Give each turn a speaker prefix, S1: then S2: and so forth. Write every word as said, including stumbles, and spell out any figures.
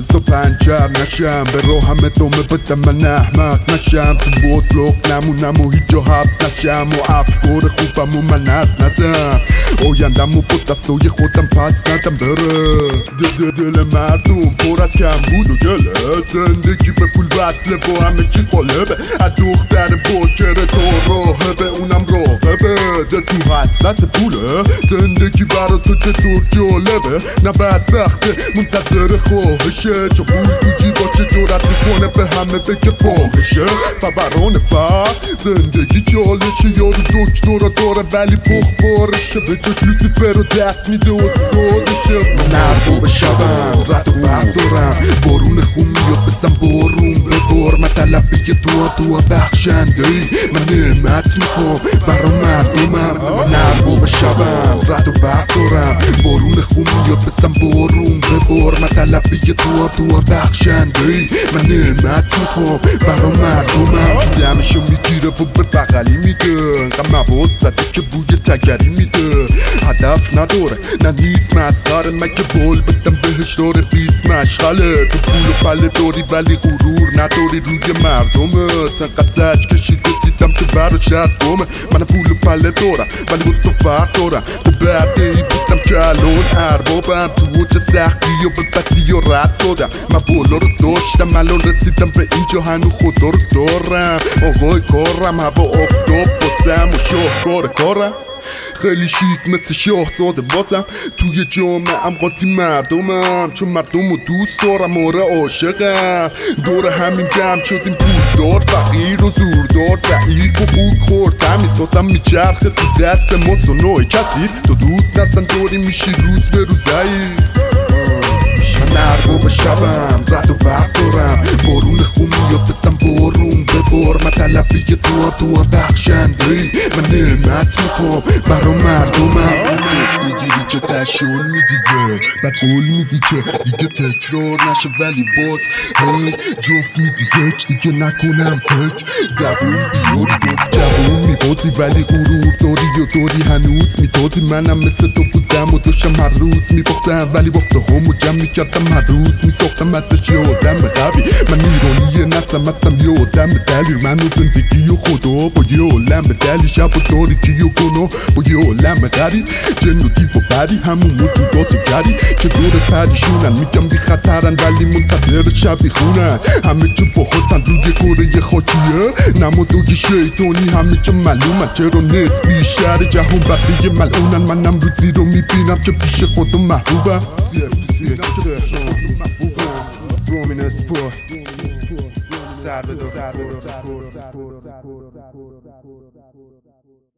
S1: سو پنچر نشم به راهم ادامه بدم من احمق نشم تو بطلق نمونم و هیچ جا حبس نشم و افکار خوبم و من عرض ندم آیندم و با دستای خودم پس ندم بره دل دل مردم پر از کم بود و گله زندگی به پول وصله با همه چی قالبه از دختر باکر تا راهبه اونم راقبه ده تو حسرت پوله زندگی برا تو چطور جالبه نه بدبخته منتظر خواهشه چون پول تو جیباشه جرات میکنه به همه بگه فاحشه فوران فقر زندگی چالشه یارو دکترا داره ولی پخ بارشه به جاش لوسیفر رو دست میده و سادشه من ارباب شبم رد و برق دارم بارون خون میاد بسم بارون ببار من طلبه دعا دعا بخشنده ای من نعمت میخوام برا مردمم من ارباب شبم رد و برق دارم بارون خون میاد بسم بارون ببار من طلبه دعا دعا بخشنده ای من نعمت میخوام برا مردمم دمشو میگیره و به بغلی میده غم مواد زده که بوی تگری میده هدف نداره نه نیست مسخره مگه بول بدم بهش داره بیست مشغله تو پول و پله داری ولی غرور نداری روی مردمت انقدر زج کشیده دیدم که برا شرط دومه من پول و پله دارم ولی با تو فرق دارم تو برده ای بودم که الان اربابم تو وجه سختی و به بدی و رد دادم من بالا رو داشتم الان رسیدم به اینجا هنو خدا رو دارم آقای کارم هوا آفتاب بازم و شاهکار کارم خیلی شیک مثل شاهزاده بازم توی جامعه ام قاطی مردمم چون مردم رو دوست دارم آره عاشقم دور همین جمع شدیم پولدار فقیر و زوردار ضعیف و خوک خورد همیساسم میچرخه تو دست ما سنوی کسی تو دود نزن داری میشی روز به روزایی من ارباب شبم رد و برق دارم بارون خون میاد بسم بارون ببار من طلبه دعا دعا بخشنده ای من نعمت میخوام برا مردمم تف میگیری که تشون میدی ور بعد قول میدی که دیگه تکرار نشه ولی باز هی جفت میدی زک دیگه نکنم فکر دوون بیاری دو جوون میبازی ولی غرور داری و داری هنوز میتازی منم مثل تو بودم و داشتم هر روز میباختم ولی وقت همو جمع میکردم هر روز میساختم ازش یه آدم قوی من ایرانی نفسم ازم یه آدم دلیل من و زندگی و خدا با یه عالم دلیل شب و تاریکی و گناه با یه عالم غریب جن و دیو و پری همون موجودات گری که دور پریشونن میگم بی خطرن ولی منتظر شبی خونن همه چه با خودن روی کره خاکیه نمادوی شیطانی همه چه معلومن چرا نسبی شهر جهان بقیه ملعونن منم روزی رو میبینم که پیش خودم محبوبم رومین اسپورت سر به دو